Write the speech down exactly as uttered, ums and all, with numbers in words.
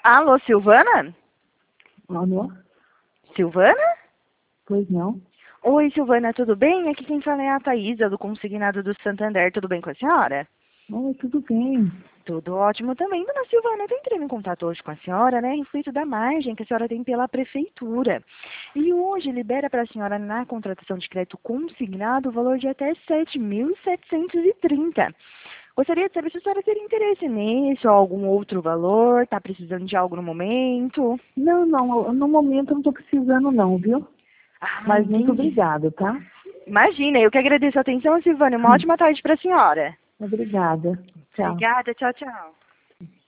Alô, Silvana? Alô? Silvana? Pois não? Oi, Silvana, tudo bem? Aqui quem fala é a Thaísa, do Consignado do Santander. Tudo bem com a senhora? Oi, tudo bem. Tudo ótimo também. Dona Silvana, eu tô entrando em contato hoje com a senhora, né, em fruto da margem que a senhora tem pela prefeitura. E hoje libera para a senhora, na contratação de crédito consignado, o valor de até sete mil setecentos e trinta. Gostaria de saber se a senhora teria interesse nisso ou algum outro valor, está precisando de algo no momento. Não, não, no momento eu não estou precisando não, viu? Ah, Mas muito entendi. obrigada, tá? Imagina, eu que agradeço a atenção, Silvana. Uma ótima tarde para a senhora. Obrigada. Tchau. Obrigada, tchau, tchau.